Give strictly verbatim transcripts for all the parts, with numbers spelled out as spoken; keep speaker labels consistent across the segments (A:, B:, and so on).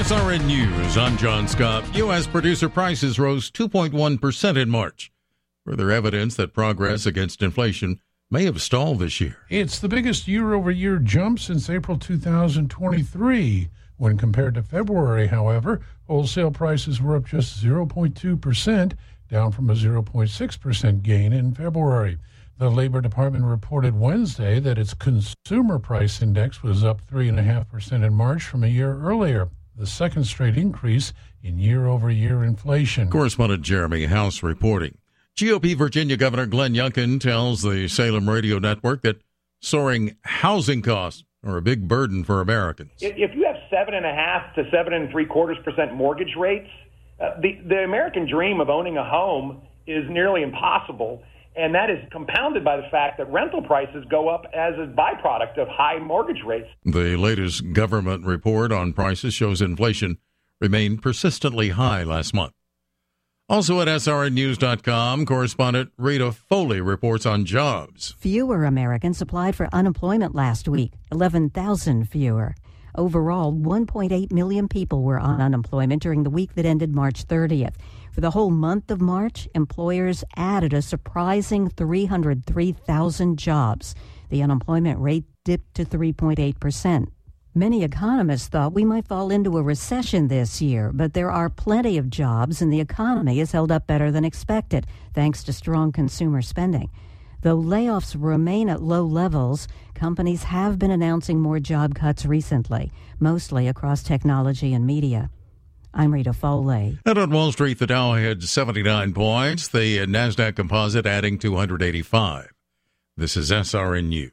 A: S R N News, I'm John Scott. U S producer prices rose two point one percent in March. Further evidence that progress against inflation may have stalled this year.
B: It's the biggest year-over-year jump since April two thousand twenty-three. When compared to February, however, wholesale prices were up just zero point two percent, down from a zero point six percent gain in February. The Labor Department reported Wednesday that its consumer price index was up three point five percent in March from a year earlier, the second straight increase in year-over-year inflation.
A: Correspondent Jeremy House reporting. G O P Virginia Governor Glenn Youngkin tells the Salem Radio Network that soaring housing costs are a big burden for Americans.
C: If you have seven and a half to seven and three quarters percent mortgage rates, uh, the, the American dream of owning a home is nearly impossible. And that is compounded by the fact that rental prices go up as a byproduct of high mortgage rates.
A: The latest government report on prices shows inflation remained persistently high last month. Also at S R N news dot com, correspondent Rita Foley reports on jobs.
D: Fewer Americans applied for unemployment last week, eleven thousand fewer. Overall, one point eight million people were on unemployment during the week that ended March thirtieth. For the whole month of March, employers added a surprising three hundred three thousand jobs. The unemployment rate dipped to three point eight percent. Many economists thought we might fall into a recession this year, but there are plenty of jobs and the economy has held up better than expected, thanks to strong consumer spending. Though layoffs remain at low levels, companies have been announcing more job cuts recently, mostly across technology and media. I'm Rita Foley.
A: And on Wall Street, the Dow had seventy-nine points, the NASDAQ Composite adding two hundred eighty-five. This is S R N News.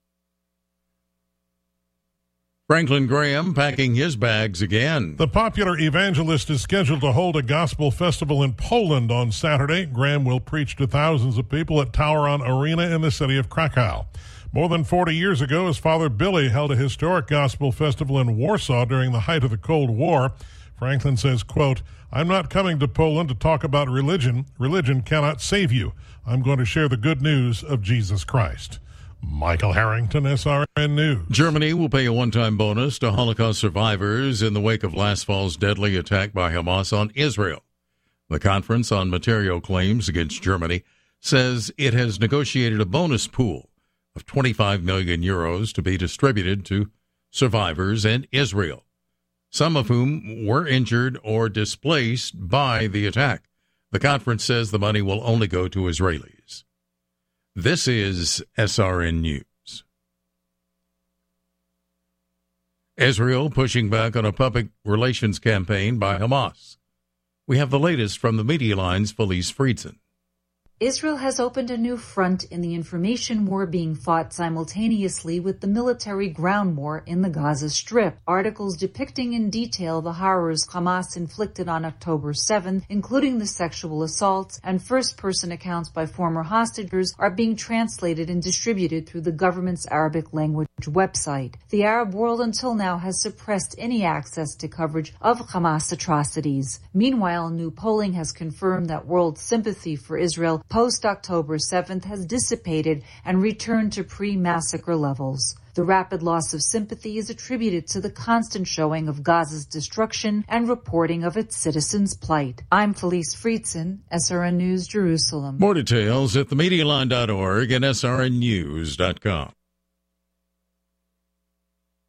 A: Franklin Graham packing his bags again.
E: The popular evangelist is scheduled to hold a gospel festival in Poland on Saturday. Graham will preach to thousands of people at Tauron Arena in the city of Krakow. More than forty years ago, his father Billy held a historic gospel festival in Warsaw during the height of the Cold War. Franklin says, quote, "I'm not coming to Poland to talk about religion. Religion cannot save you. I'm going to share the good news of Jesus Christ." Michael Harrington, S R N News.
A: Germany will pay a one-time bonus to Holocaust survivors in the wake of last fall's deadly attack by Hamas on Israel. The Conference on Material Claims Against Germany says it has negotiated a bonus pool of twenty-five million euros to be distributed to survivors in Israel, some of whom were injured or displaced by the attack. The conference says the money will only go to Israelis. This is S R N News. Israel pushing back on a public relations campaign by Hamas. We have the latest from the Media Line's Felice Friedson.
F: Israel has opened a new front in the information war being fought simultaneously with the military ground war in the Gaza Strip. Articles depicting in detail the horrors Hamas inflicted on October seventh, including the sexual assaults and first-person accounts by former hostages, are being translated and distributed through the government's Arabic language website. The Arab world until now has suppressed any access to coverage of Hamas atrocities. Meanwhile, new polling has confirmed that world sympathy for Israel post-October seventh has dissipated and returned to pre-massacre levels. The rapid loss of sympathy is attributed to the constant showing of Gaza's destruction and reporting of its citizens' plight. I'm Felice Friedson, S R N News, Jerusalem.
A: More details at the media line dot org and S R N news dot com.